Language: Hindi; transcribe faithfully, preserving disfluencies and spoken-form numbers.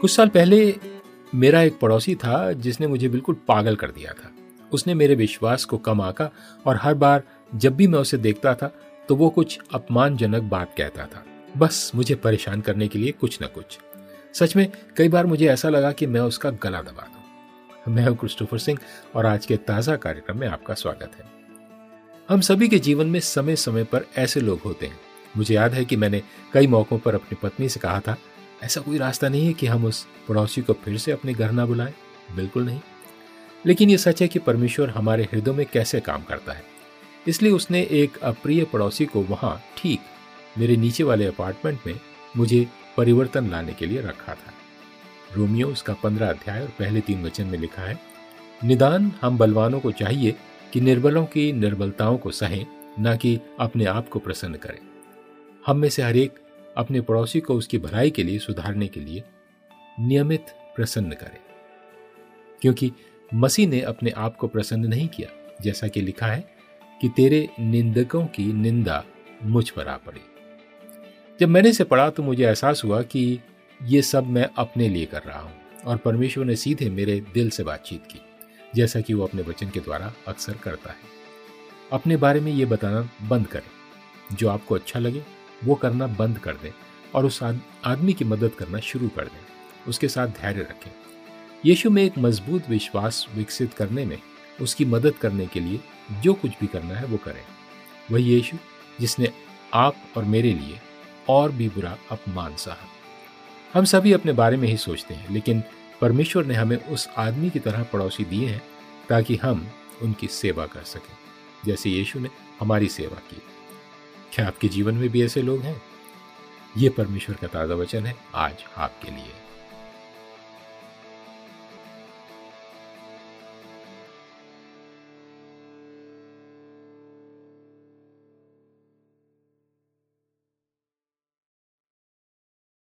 कुछ साल पहले मेरा एक पड़ोसी था जिसने मुझे बिल्कुल पागल कर दिया था। उसने मेरे विश्वास को कम आंका और हर बार जब भी मैं उसे देखता था तो वो कुछ अपमानजनक बात कहता था, बस मुझे परेशान करने के लिए कुछ न कुछ। सच में कई बार मुझे ऐसा लगा कि मैं उसका गला दबा दूं। मैं हूं क्रिस्टोफर सिंह और आज के ताज़ा कार्यक्रम में आपका स्वागत है। हम सभी के जीवन में समय समय पर ऐसे लोग होते हैं। मुझे याद है कि मैंने कई मौकों पर अपनी पत्नी से कहा था, ऐसा कोई रास्ता नहीं है कि हम उस पड़ोसी को फिर से अपने घर ना बुलाएं। बिल्कुल नहीं। लेकिन ये सच है कि परमेश्वर हमारे हृदय में कैसे काम करता है। इसलिए उसने एक अप्रिय पड़ोसी को वहां ठीक मेरे नीचे वाले अपार्टमेंट में मुझे परिवर्तन लाने के लिए रखा था। रोमियो उसका पंद्रह अध्याय और पहले तीन वचन में लिखा है, निदान हम बलवानों को चाहिए कि निर्बलों की निर्बलताओं को सहें, ना कि अपने आप को प्रसन्न करें। हम में से हर एक अपने पड़ोसी को उसकी भलाई के लिए सुधारने के लिए नियमित प्रसन्न करे, क्योंकि मसीह ने अपने आप को प्रसन्न नहीं किया, जैसा कि लिखा है कि तेरे निंदकों की निंदा मुझ पर आ पड़ी। जब मैंने इसे पढ़ा तो मुझे एहसास हुआ कि ये सब मैं अपने लिए कर रहा हूं और परमेश्वर ने सीधे मेरे दिल से बातचीत की, जैसा कि वो अपने वचन के द्वारा अक्सर करता है। अपने बारे में ये बताना बंद करें। जो आपको अच्छा लगे वो करना बंद कर दें और उस आदमी की मदद करना शुरू कर दें। उसके साथ धैर्य रखें। यीशु में एक मजबूत विश्वास विकसित करने में उसकी मदद करने के लिए जो कुछ भी करना है वो करें। वही यीशु जिसने आप और मेरे लिए और भी बुरा अपमान सहा। हम सभी अपने बारे में ही सोचते हैं, लेकिन परमेश्वर ने हमें उस आदमी की तरह पड़ोसी दिए हैं ताकि हम उनकी सेवा कर सकें, जैसे यीशु ने हमारी सेवा की। क्या आपके जीवन में भी ऐसे लोग हैं? ये परमेश्वर का ताज़ा वचन है आज आपके लिए।